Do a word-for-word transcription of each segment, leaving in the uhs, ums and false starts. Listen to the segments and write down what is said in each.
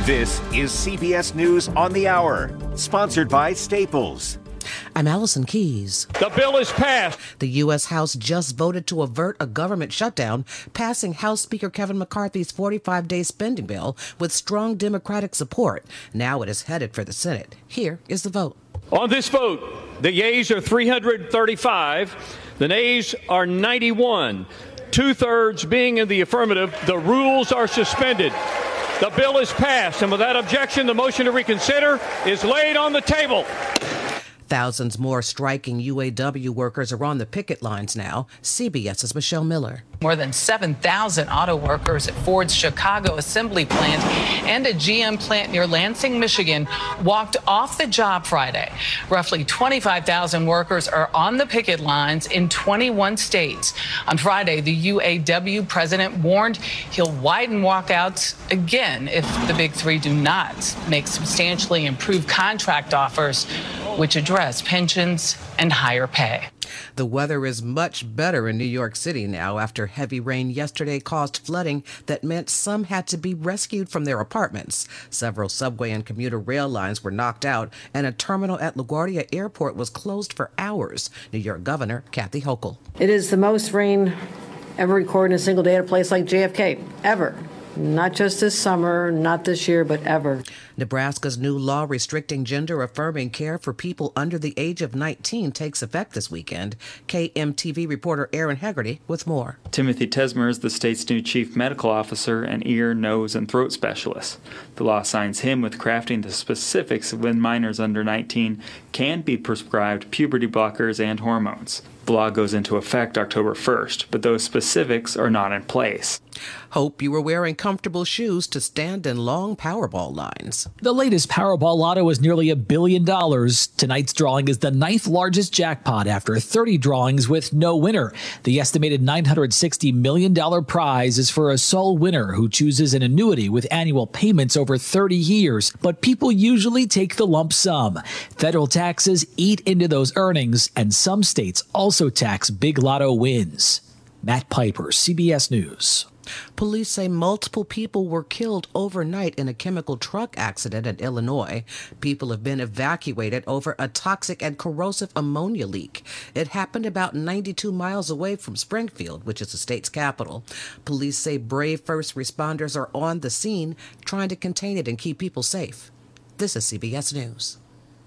This is C B S News on the Hour, sponsored by Staples. I'm Allison Keyes. The bill is passed. The U S. House just voted to avert a government shutdown, passing House Speaker Kevin McCarthy's forty-five day spending bill with strong Democratic support. Now it is headed for the Senate. Here is the vote. On this vote, the yeas are three hundred thirty-five, the nays are ninety-one. Two-thirds being in the affirmative, the rules are suspended. The bill is passed, and without objection, the motion to reconsider is laid on the table. Thousands more striking U A W workers are on the picket lines now. CBS's Michelle Miller. More than seven thousand auto workers at Ford's Chicago assembly plant and a G M plant near Lansing, Michigan, walked off the job Friday. Roughly twenty-five thousand workers are on the picket lines in twenty-one states. On Friday, the U A W president warned he'll widen walkouts again if the big three do not make substantially improved contract offers, which address pensions and higher pay. The weather is much better in New York City now after heavy rain yesterday caused flooding that meant some had to be rescued from their apartments. Several subway and commuter rail lines were knocked out, and a terminal at LaGuardia Airport was closed for hours. New York Governor Kathy Hochul. It is the most rain ever recorded in a single day at a place like J F K, ever. Not just this summer, not this year, but ever. Nebraska's new law restricting gender-affirming care for people under the age of nineteen takes effect this weekend. K M T V reporter Aaron Hegarty with more. Timothy Tesmer is the state's new chief medical officer and ear, nose, and throat specialist. The law assigns him with crafting the specifics of when minors under nineteen can be prescribed puberty blockers and hormones. The law goes into effect October first, but those specifics are not in place. Hope you were wearing comfortable shoes to stand in long Powerball lines. The latest Powerball lotto is nearly a billion dollars. Tonight's drawing is the ninth largest jackpot after thirty drawings with no winner. The estimated nine hundred sixty million dollars prize is for a sole winner who chooses an annuity with annual payments over thirty years, but people usually take the lump sum. Federal taxes eat into those earnings, and some states also tax big lotto wins. Matt Piper, C B S News. Police say multiple people were killed overnight in a chemical truck accident in Illinois. People have been evacuated over a toxic and corrosive ammonia leak. It happened about ninety-two miles away from Springfield, which is the state's capital. Police say brave first responders are on the scene trying to contain it and keep people safe. This is C B S News.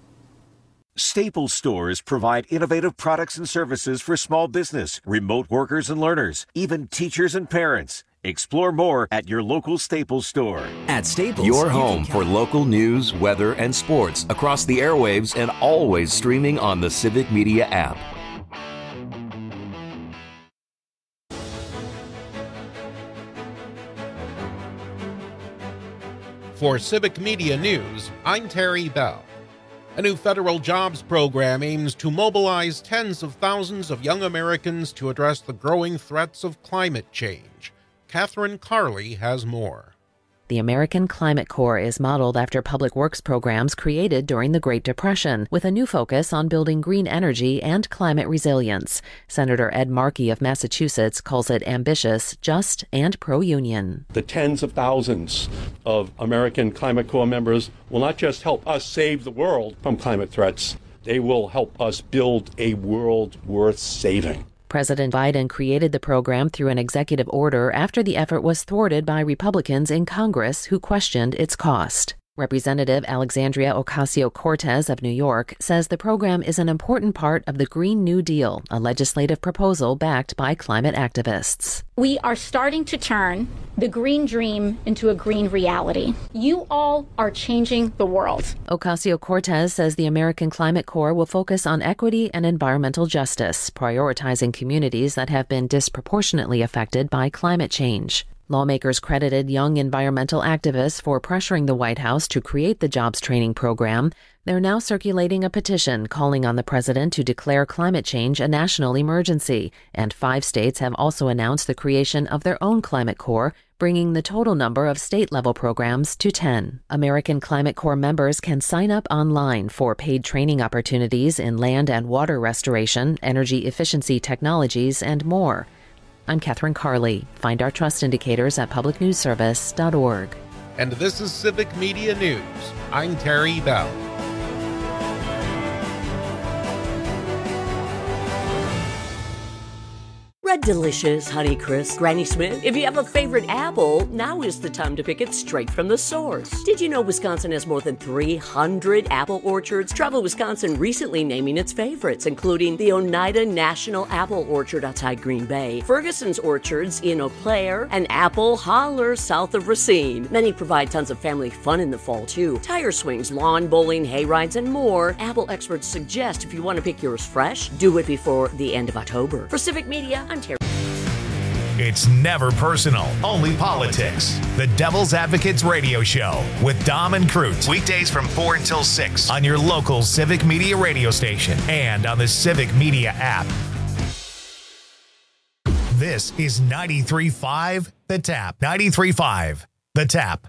Staples stores provide innovative products and services for small business, remote workers and learners, even teachers and parents. Explore more at your local Staples store. At Staples, your home for local news, weather, and sports across the airwaves and always streaming on the Civic Media app. For Civic Media News, I'm Terry Bell. A new federal jobs program aims to mobilize tens of thousands of young Americans to address the growing threats of climate change. Catherine Carley has more. The American Climate Corps is modeled after public works programs created during the Great Depression, with a new focus on building green energy and climate resilience. Senator Ed Markey of Massachusetts calls it ambitious, just, and pro-union. The tens of thousands of American Climate Corps members will not just help us save the world from climate threats, they will help us build a world worth saving. President Biden created the program through an executive order after the effort was thwarted by Republicans in Congress who questioned its cost. Representative Alexandria Ocasio-Cortez of New York says the program is an important part of the Green New Deal, a legislative proposal backed by climate activists. We are starting to turn the green dream into a green reality. You all are changing the world. Ocasio-Cortez says the American Climate Corps will focus on equity and environmental justice, prioritizing communities that have been disproportionately affected by climate change. Lawmakers credited young environmental activists for pressuring the White House to create the jobs training program. They're now circulating a petition calling on the president to declare climate change a national emergency. And five states have also announced the creation of their own climate corps, bringing the total number of state-level programs to ten. American Climate Corps members can sign up online for paid training opportunities in land and water restoration, energy efficiency technologies, and more. I'm Catherine Carley. Find our trust indicators at public news service dot org. and this is Civic Media News. I'm Terry Bell. Red Delicious, Honeycrisp, Granny Smith. If you have a favorite apple, now is the time to pick it straight from the source. Did you know Wisconsin has more than three hundred apple orchards? Travel Wisconsin recently naming its favorites, including the Oneida National Apple Orchard outside Green Bay, Ferguson's Orchards in Eau Claire, and Apple Holler south of Racine. Many provide tons of family fun in the fall, too. Tire swings, lawn bowling, hay rides, and more. Apple experts suggest if you want to pick yours fresh, do it before the end of October. For Civic Media, I'm Terry. It's never personal, only politics. The Devil's Advocates Radio Show with Dom and Crute. Weekdays from four until six on your local Civic Media radio station and on the Civic Media app. This is ninety-three point five The Tap. ninety-three point five The Tap.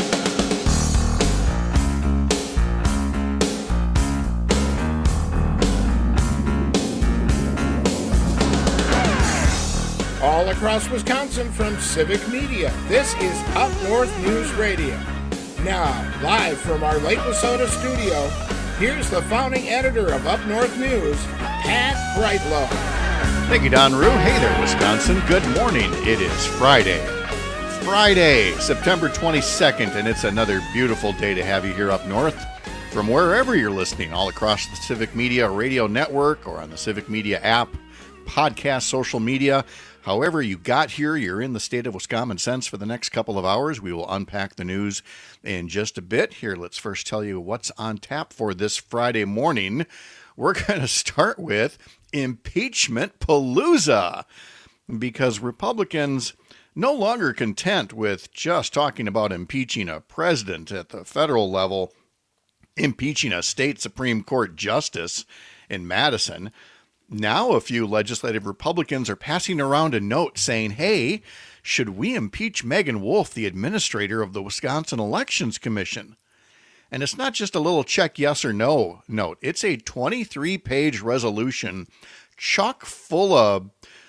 All across Wisconsin from Civic Media, this is Up North News Radio. Now, live from our Lake Wissota studio, here's the founding editor of Up North News, Pat Brightlow. Thank you, Don Rue. Hey there, Wisconsin. Good morning. It is Friday. Friday, September twenty-second, and it's another beautiful day to have you here up north from wherever you're listening, all across the Civic Media radio network or on the Civic Media app, podcast, social media. However you got here, you're in the state of Wisconsin sense for the next couple of hours. We will unpack the news in just a bit. Here, let's first tell you what's on tap for this Friday morning. We're going to start with Impeachment Palooza, because Republicans no longer content with just talking about impeaching a president at the federal level, impeaching a state Supreme Court justice in Madison. Now a few legislative Republicans are passing around a note saying, hey, should we impeach Megan Wolf, the administrator of the Wisconsin Elections Commission? And it's not just a little check yes or no note. It's a twenty-three page resolution chock full of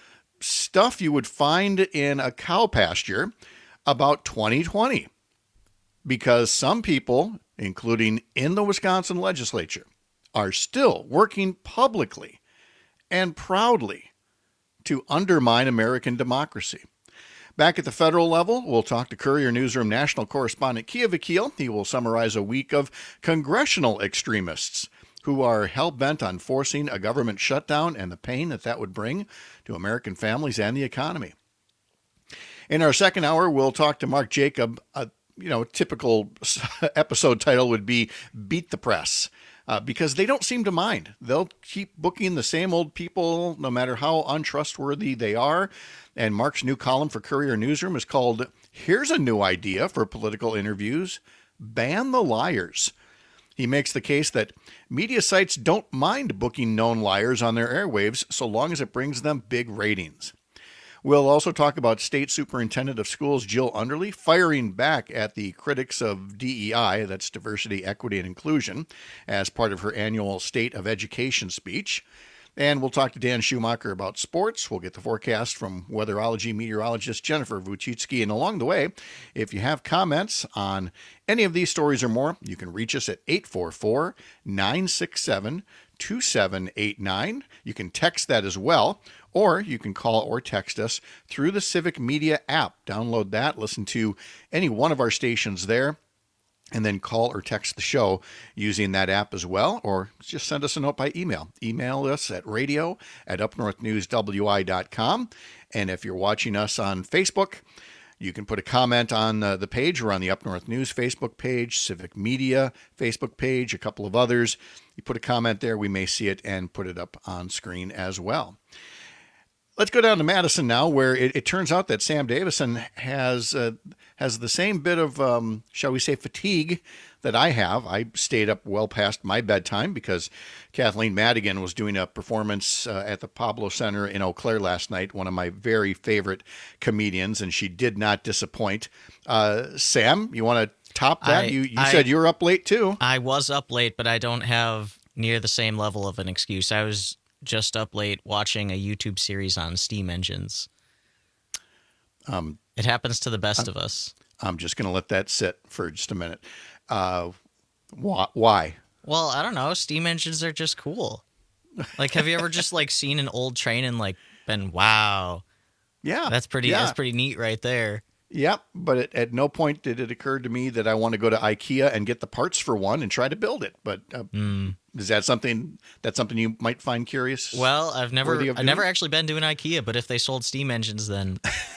stuff you would find in a cow pasture about twenty twenty. Because some people, including in the Wisconsin legislature, are still working publicly and proudly to undermine American democracy. Back at the federal level, we'll talk to Courier Newsroom national correspondent Kia Vakil. He will summarize a week of congressional extremists who are hell-bent on forcing a government shutdown and the pain that that would bring to American families and the economy. In our second hour, we'll talk to Mark Jacob. A you know, typical episode title would be Beat the Press. Uh, because they don't seem to mind. They'll keep booking the same old people, no matter how untrustworthy they are. And Mark's new column for Courier Newsroom is called, Here's a New Idea for Political Interviews, Ban the Liars. He makes the case that media sites don't mind booking known liars on their airwaves so long as it brings them big ratings. We'll also talk about State Superintendent of Schools Jill Underly firing back at the critics of D E I, that's Diversity, Equity, and Inclusion, as part of her annual State of Education speech. And we'll talk to Dan Schumacher about sports. We'll get the forecast from weatherology meteorologist Jennifer Vuchitsky. And along the way, if you have comments on any of these stories or more, you can reach us at eight four four, nine six seven, two seven eight nine. You can text that as well. Or you can call or text us through the Civic Media app. Download that, listen to any one of our stations there, and then call or text the show using that app as well. Or just send us a note by email. Email us at radio at up north news w i dot com. And if you're watching us on Facebook, you can put a comment on uh, the page or on the Up North News Facebook page, Civic Media Facebook page, a couple of others. You put a comment there, we may see it and put it up on screen as well. Let's go down to Madison now, where it, it turns out that Sam Davison has uh, has the same bit of, um, shall we say, fatigue that I have. I stayed up well past my bedtime because Kathleen Madigan was doing a performance uh, at the Pablo Center in Eau Claire last night, one of my very favorite comedians, and she did not disappoint. Uh, Sam, you want to top that? I, you you I, said you were up late, too. I was up late, but I don't have near the same level of an excuse. I was just up late watching a YouTube series on steam engines. Um, It happens to the best I'm, of us. I'm just going to let that sit for just a minute. Uh, wh- why? Well, I don't know. Steam engines are just cool. Like, have you ever just like seen an old train and like been, wow. Yeah. That's pretty, yeah. that's pretty neat right there. Yep. But it, at no point did it occur to me that I want to go to IKEA and get the parts for one and try to build it. But uh, mm. is that something, that's something you might find curious? Well, I've never, I've never actually been to an IKEA, but if they sold steam engines, then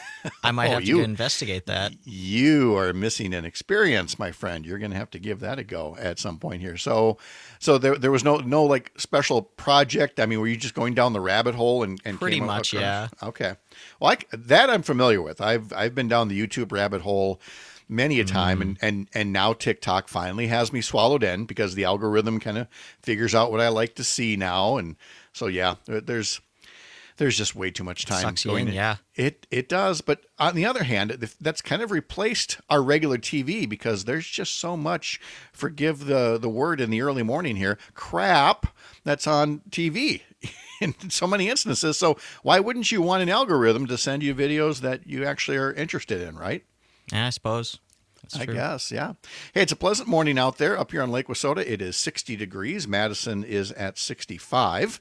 I might oh, have to you, investigate that. You are missing an experience, my friend. You're going to have to give that a go at some point here. So, so there, there was no, no like special project. I mean, were you just going down the rabbit hole and, and pretty came much, yeah. Okay. Well, I, that I'm familiar with. I've, I've been down the YouTube rabbit hole many a time, mm. and, and, and now TikTok finally has me swallowed in because the algorithm kind of figures out what I like to see now. And so, yeah, there's, There's just way too much time Sucks going in, yeah. It it does, but on the other hand, that's kind of replaced our regular T V because there's just so much, forgive the, the word in the early morning here, crap that's on T V in so many instances. So why wouldn't you want an algorithm to send you videos that you actually are interested in, right? Yeah, I suppose. That's I true. guess, yeah. Hey, it's a pleasant morning out there up here on Lake Wissota. It is sixty degrees. Madison is at sixty-five.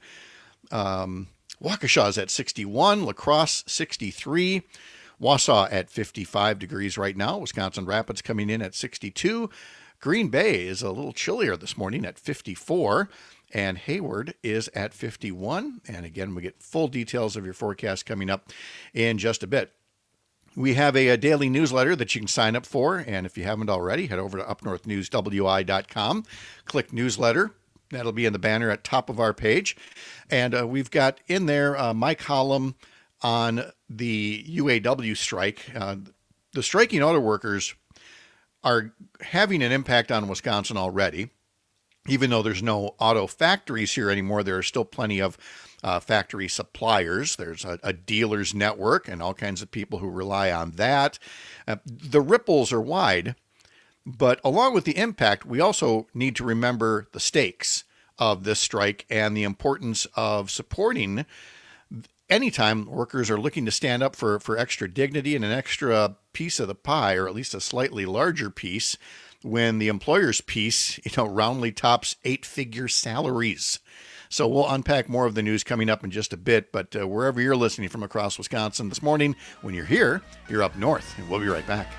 Um... Waukesha is at sixty-one, La Crosse sixty-three, Wausau at fifty-five degrees right now, Wisconsin Rapids coming in at sixty-two, Green Bay is a little chillier this morning at fifty-four, and Hayward is at fifty-one. And again, we get full details of your forecast coming up in just a bit. We have a, a daily newsletter that you can sign up for, and if you haven't already, head over to up north news w i dot com, click newsletter. That'll be in the banner at top of our page. And uh, we've got in there uh, my column on the U A W strike. Uh, the striking auto workers are having an impact on Wisconsin already. Even though there's no auto factories here anymore, there are still plenty of uh, factory suppliers. There's a, a dealers network and all kinds of people who rely on that. Uh, the ripples are wide. But along with the impact, we also need to remember the stakes of this strike and the importance of supporting anytime workers are looking to stand up for, for extra dignity and an extra piece of the pie, or at least a slightly larger piece, when the employer's piece, you know, roundly tops eight-figure salaries. So we'll unpack more of the news coming up in just a bit, but uh, wherever you're listening from across Wisconsin this morning, when you're here, you're up north, and we'll be right back.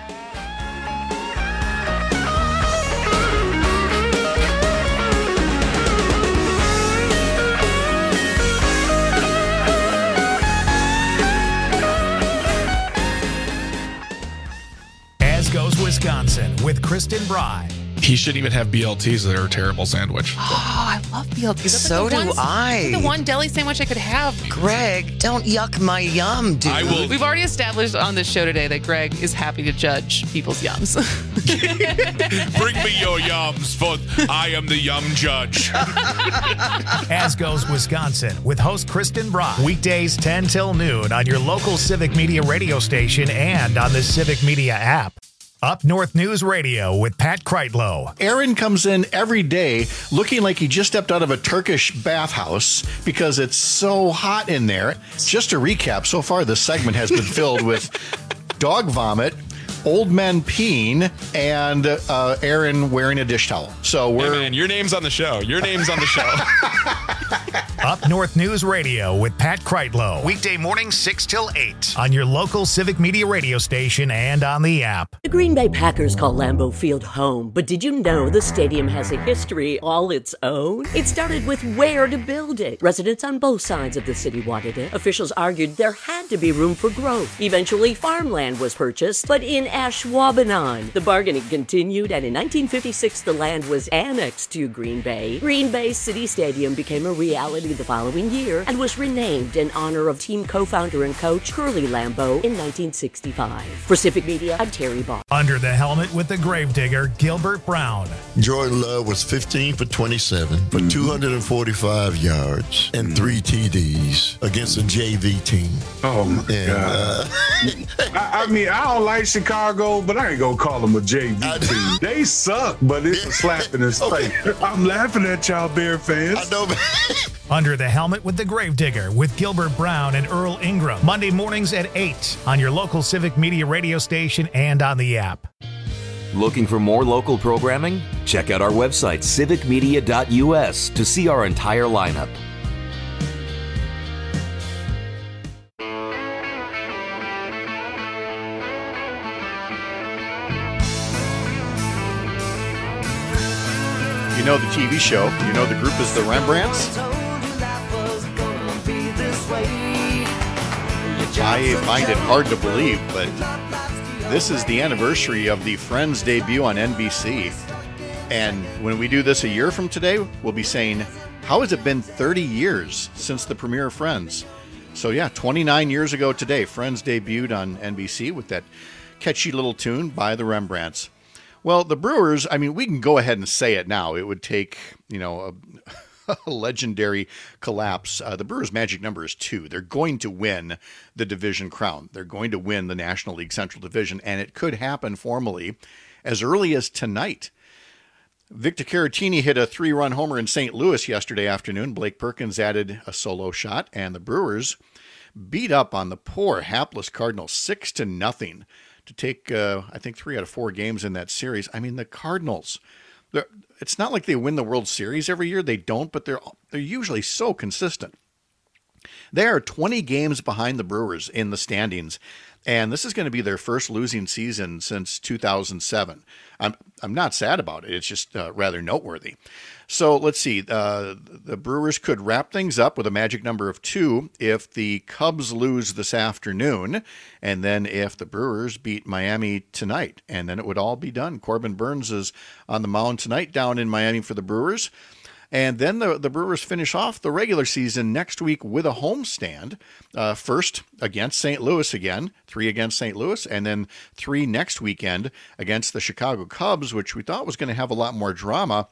Goes Wisconsin with Kristen Bry. He shouldn't even have B L Ts. They're a terrible sandwich. Oh, I love B L Ts. So like do one, I. The one deli sandwich I could have. Greg, don't yuck my yum, dude. I will. We've already established on this show today that Greg is happy to judge people's yums. Bring me your yums, for I am the yum judge. As Goes Wisconsin with host Kristen Bry. Weekdays ten till noon on your local Civic Media radio station and on the Civic Media app. Up North News Radio with Pat Kreitlow. Aaron comes in every day looking like he just stepped out of a Turkish bathhouse because it's so hot in there. Just to recap, so far this segment has been filled with dog vomit, old men peeing, and uh, Aaron wearing a dish towel. So we're... Hey man, your name's on the show. Your name's on the show. Up North News Radio with Pat Kreitlow. Weekday mornings six till eight on your local Civic Media radio station and on the app. The Green Bay Packers call Lambeau Field home, but did you know the stadium has a history all its own? It started with where to build it. Residents on both sides of the city wanted it. Officials argued there had to be room for growth. Eventually, farmland was purchased, but in Ashwaubenon, the bargaining continued, and in nineteen fifty-six, the land was annexed to Green Bay. Green Bay City Stadium became a reality the following year and was renamed in honor of team co-founder and coach Curly Lambeau in nineteen sixty-five. For Civic Media, I'm Terry Ball. Under the helmet with the gravedigger, Gilbert Brown. Jordan Love was fifteen for twenty-seven for mm-hmm. two hundred forty-five yards and mm-hmm. three T Ds against a J V team. Oh, my and, God. Uh, I, I mean, I don't like Chicago, but I ain't going to call them a J V team. They suck, but it's a slap in his okay. face. I'm laughing at y'all Bear fans. I know, man. Under the Helmet with the Gravedigger with Gilbert Brown and Earl Ingram. Monday mornings at eight on your local Civic Media radio station and on the app. Looking for more local programming? Check out our website, civic media dot u s, to see our entire lineup. You know the T V show. You know the group is the Rembrandts. I find it hard to believe, but this is the anniversary of the Friends debut on N B C. And when we do this a year from today, we'll be saying, how has it been thirty years since the premiere of Friends? So yeah, twenty-nine years ago today, Friends debuted on N B C with that catchy little tune by the Rembrandts. Well, the Brewers, I mean, we can go ahead and say it now. It would take, you know, a, a legendary collapse. Uh, the Brewers' magic number is two. They're going to win the division crown. They're going to win the National League Central Division, and it could happen formally as early as tonight. Victor Caratini hit a three-run homer in Saint Louis yesterday afternoon. Blake Perkins added a solo shot, and the Brewers beat up on the poor, hapless Cardinals six to nothing. To take, uh, I think, three out of four games in that series. I mean, the Cardinals, it's not like they win the World Series every year. They don't, but they're they're usually so consistent. They are twenty games behind the Brewers in the standings, and this is going to be their first losing season since two thousand seven. I'm I'm not sad about it. It's just uh, rather noteworthy. So let's see. Uh, the Brewers could wrap things up with a magic number of two if the Cubs lose this afternoon, and then if the Brewers beat Miami tonight, and then it would all be done. Corbin Burns is on the mound tonight down in Miami for the Brewers. And then the, the Brewers finish off the regular season next week with a homestand. Uh, first against Saint Louis again, three against Saint Louis, and then three next weekend against the Chicago Cubs, which we thought was going to have a lot more drama.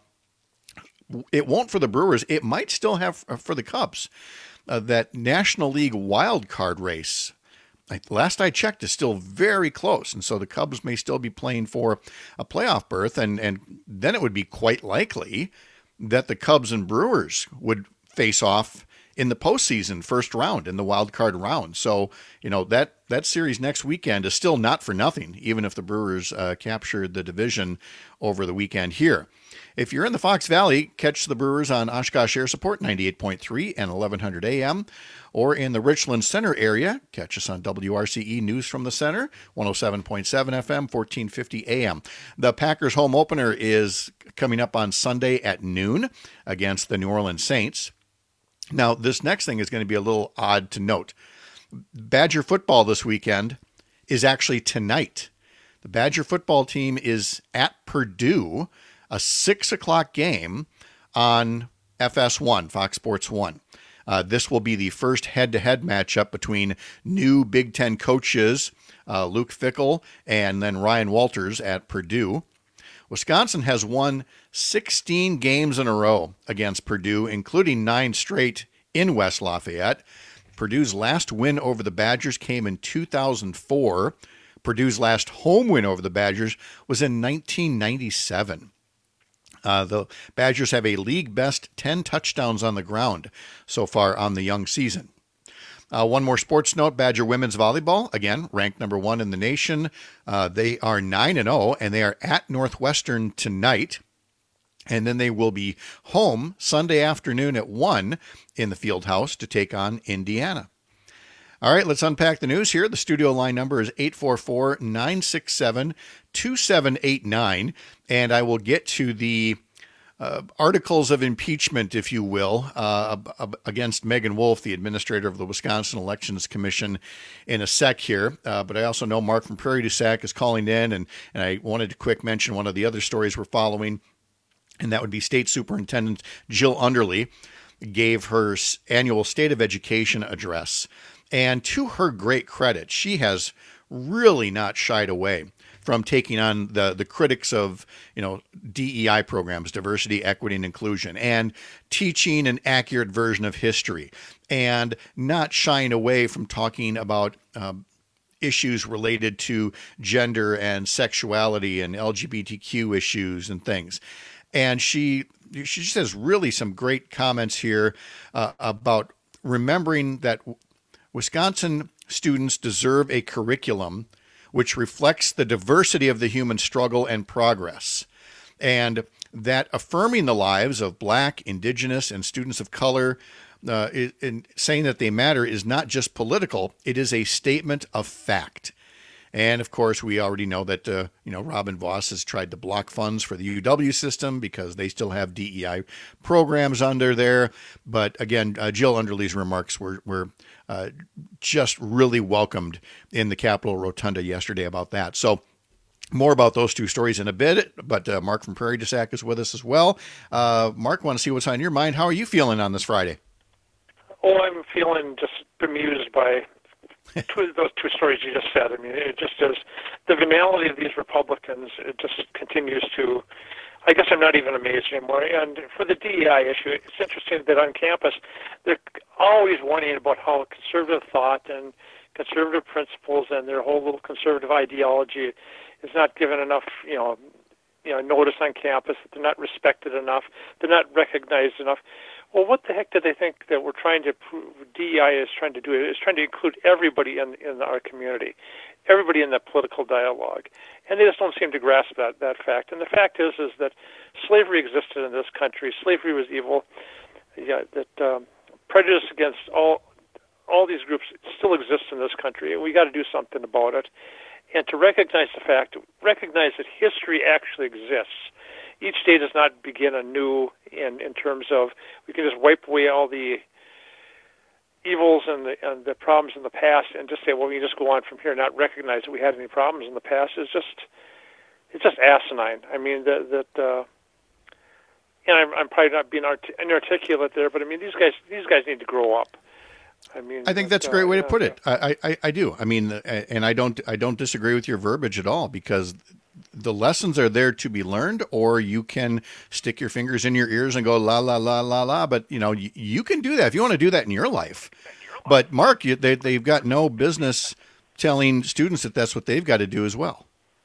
It won't for the Brewers. It might still have for the Cubs. Uh, that National League wild card race, last I checked, is still very close. And so the Cubs may still be playing for a playoff berth. And, and then it would be quite likely that the Cubs and Brewers would face off in the postseason first round, in the wild card round. So, you know, that, that series next weekend is still not for nothing, even if the Brewers uh, captured the division over the weekend here. If you're in the Fox Valley, catch the Brewers on Oshkosh Air Support ninety-eight point three and eleven hundred A M, or in the Richland Center area, catch us on W R C E News from the Center, one oh seven point seven F M, fourteen fifty A M. The Packers home opener is coming up on Sunday at noon against the New Orleans Saints. Now, this next thing is going to be a little odd to note. Badger football this weekend is actually tonight. The Badger football team is at Purdue, a six o'clock game on F S one, Fox Sports one. Uh, this will be the first head-to-head matchup between new Big Ten coaches, uh, Luke Fickell and then Ryan Walters at Purdue. Wisconsin has won sixteen games in a row against Purdue, including nine straight in West Lafayette. Purdue's last win over the Badgers came in two thousand four. Purdue's last home win over the Badgers was in nineteen ninety-seven. Uh, the Badgers have a league-best ten touchdowns on the ground so far on the young season. Uh, one more sports note, Badger women's volleyball, again, ranked number one in the nation. Uh, they are nine and oh, and they are at Northwestern tonight. And then they will be home Sunday afternoon at one in the Fieldhouse to take on Indiana. All right, let's unpack the news here. The studio line number is eight four four, nine six seven, two seven eight nine, and I will get to the uh, articles of impeachment, if you will, uh, against Megan Wolf, the administrator of the Wisconsin Elections Commission, in a sec here. Uh, but I also know Mark from Prairie du Sac is calling in, and, and I wanted to quick mention one of the other stories we're following, and that would be State Superintendent Jill Underly gave her annual State of Education address. And to her great credit, she has really not shied away from taking on the, the critics of, you know, D E I programs, diversity, equity, and inclusion, and teaching an accurate version of history, and not shying away from talking about um, issues related to gender and sexuality and L G B T Q issues and things. And she she just has really some great comments here uh, about remembering that Wisconsin students deserve a curriculum which reflects the diversity of the human struggle and progress, and that affirming the lives of Black, Indigenous, and students of color, uh, in saying that they matter, is not just political, it is a statement of fact. And of course, we already know that, uh, you know, Robin Vos has tried to block funds for the U W system because they still have D E I programs under there. But again, uh, Jill Underly's remarks were, were uh, just really welcomed in the Capitol Rotunda yesterday about that. So more about those two stories in a bit, but uh, Mark from Prairie du Sac is with us as well. Uh, Mark, want to see what's on your mind. How are you feeling on this Friday? Oh, I'm feeling just bemused by two, those two stories you just said. I mean, it just is the venality of these Republicans. It just continues to. I guess I'm not even amazed anymore. And for the D E I issue, it's interesting that on campus they're always whining about how conservative thought and conservative principles and their whole little conservative ideology is not given enough, you know, you know, notice on campus. That they're not respected enough. They're not recognized enough. Well, what the heck do they think that we're trying to prove? D E I is trying to do it. It's trying to include everybody in in our community, everybody in that political dialogue, and they just don't seem to grasp that that fact. And the fact is, is that slavery existed in this country. Slavery was evil. Yeah, that um, prejudice against all all these groups still exists in this country, and we got to do something about it. And to recognize the fact, recognize that history actually exists. Each day does not begin anew in, in terms of we can just wipe away all the evils and the, and the problems in the past and just say, well, we can just go on from here and not recognize that we had any problems in the past. It's just, it's just asinine. I mean, that, that uh, and I'm, I'm probably not being art- inarticulate there, but I mean, these guys, these guys need to grow up. I mean, I think that's a great way to put it. I, I, I do. I mean, and I don't, I don't disagree with your verbiage at all, because the lessons are there to be learned, or you can stick your fingers in your ears and go la la la la la. But you know, you, you can do that if you want to do that in your life. But Mark, you, they they've got no business telling students that that's what they've got to do as well.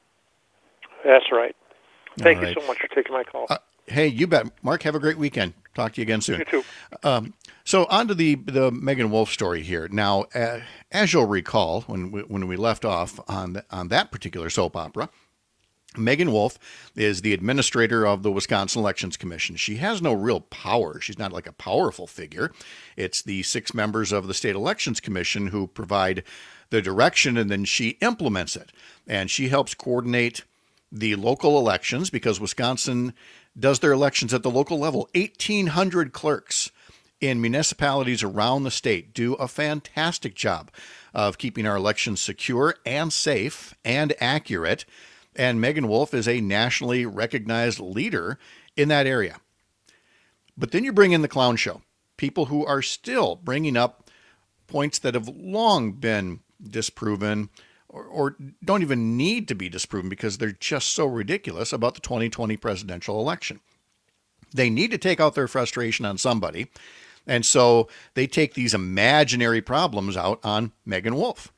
That's right. Thank right. you so much for taking my call. Uh, hey, you bet, Mark. Have a great weekend. Talk to you again soon. You too. Um, so on to the the Megan Wolf story here. Now, uh, as you'll recall, when we, when we left off on the, on that particular soap opera, Megan Wolf is the administrator of the Wisconsin Elections Commission. She has no real power. She's not like a powerful figure. It's the six members of the State Elections Commission who provide the direction, and then she implements it. And she helps coordinate the local elections, because Wisconsin does their elections at the local level. eighteen hundred clerks in municipalities around the state do a fantastic job of keeping our elections secure and safe and accurate. And Megan Wolf is a nationally recognized leader in that area. But then you bring in the clown show, people who are still bringing up points that have long been disproven, or, or don't even need to be disproven because they're just so ridiculous, about the twenty twenty presidential election. They need to take out their frustration on somebody, and so they take these imaginary problems out on Megan Wolf.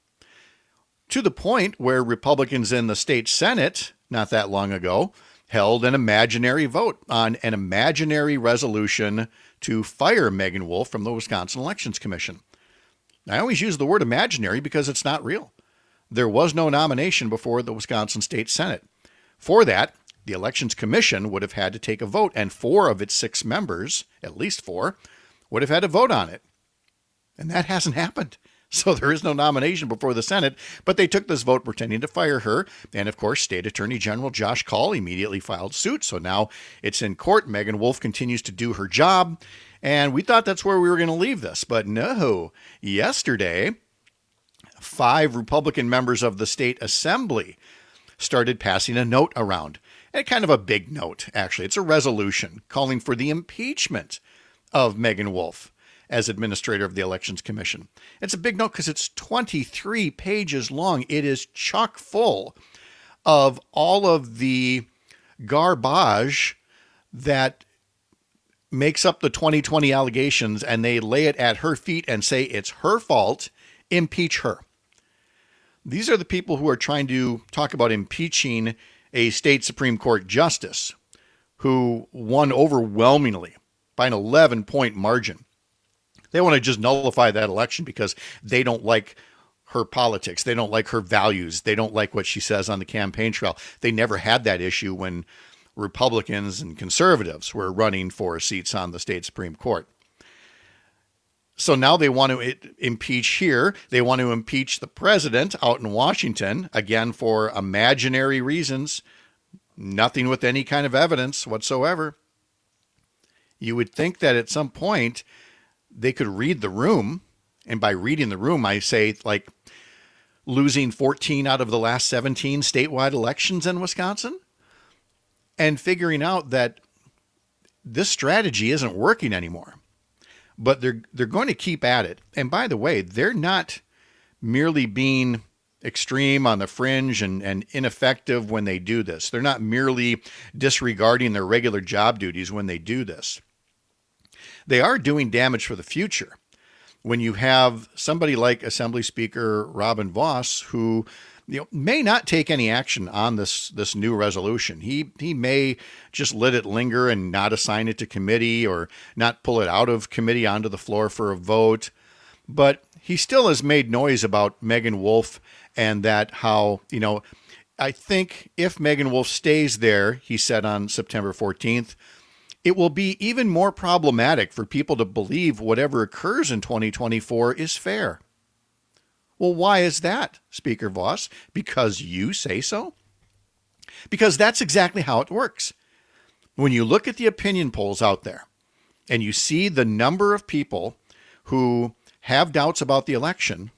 To the point where Republicans in the state Senate, not that long ago, held an imaginary vote on an imaginary resolution to fire Megan Wolf from the Wisconsin Elections Commission. I always use the word imaginary because it's not real. There was no nomination before the Wisconsin State Senate. For that, the Elections Commission would have had to take a vote, and four of its six members, at least four, would have had to vote on it. And that hasn't happened. So there is no nomination before the Senate, but they took this vote pretending to fire her. And of course, State Attorney General Josh Kaul immediately filed suit. So now it's in court. Megan Wolf continues to do her job. And we thought that's where we were going to leave this. But no, yesterday, five Republican members of the state assembly started passing a note around. And kind of a big note, actually. It's a resolution calling for the impeachment of Megan Wolf as administrator of the Elections Commission. It's a big note because it's twenty-three pages long. It is chock full of all of the garbage that makes up the twenty twenty allegations, and they lay it at her feet and say it's her fault. Impeach her. These are the people who are trying to talk about impeaching a state Supreme Court justice, who won overwhelmingly by an eleven-point margin. They want to just nullify that election because they don't like her politics. They don't like her values. They don't like what she says on the campaign trail. They never had that issue when Republicans and conservatives were running for seats on the state Supreme Court. So now they want to impeach here. They want to impeach the president out in Washington, again, for imaginary reasons, nothing with any kind of evidence whatsoever. You would think that at some point they could read the room. And by reading the room, I say like losing fourteen out of the last seventeen statewide elections in Wisconsin and figuring out that this strategy isn't working anymore. But they're they're going to keep at it. And by the way, they're not merely being extreme on the fringe and, and ineffective when they do this. They're not merely disregarding their regular job duties when they do this. They are doing damage for the future. When you have somebody like Assembly Speaker Robin Vos, who you know, may not take any action on this this new resolution. He he may just let it linger and not assign it to committee or not pull it out of committee onto the floor for a vote. But he still has made noise about Megan Wolf and that how, you know, I think if Megan Wolf stays there, he said on September fourteenth, it will be even more problematic for people to believe whatever occurs in twenty twenty-four is fair. Well, why is that, Speaker Vos? Because you say so? Because that's exactly how it works. When you look at the opinion polls out there and you see the number of people who have doubts about the election,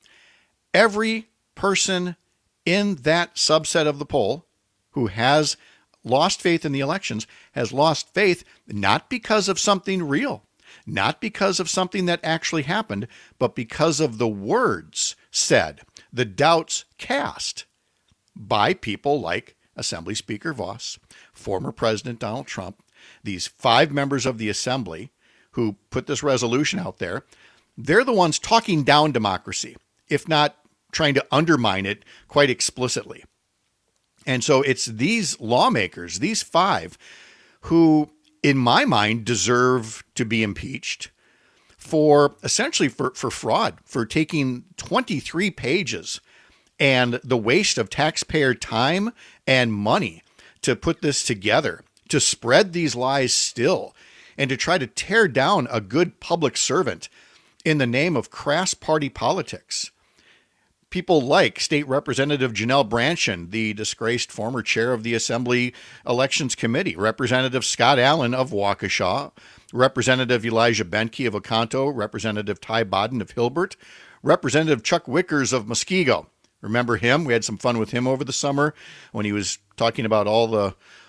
every person in that subset of the poll who has lost faith in the elections has lost faith not because of something real, not because of something that actually happened, but because of the words said, the doubts cast by people like Assembly Speaker Vos, former President Donald Trump, these five members of the Assembly who put this resolution out there. They're the ones talking down democracy, if not trying to undermine it quite explicitly. And so it's these lawmakers, these five, who, in my mind, deserve to be impeached for essentially for, for fraud, for taking twenty-three pages and the waste of taxpayer time and money to put this together, to spread these lies still, and to try to tear down a good public servant in the name of crass party politics. People like State Representative Janelle Brandtjen, the disgraced former chair of the Assembly Elections Committee, Representative Scott Allen of Waukesha, Representative Elijah Benke of Oconto, Representative Ty Bodden of Hilbert, Representative Chuck Wickers of Muskego. Remember him? We had some fun with him over the summer when he was talking about all the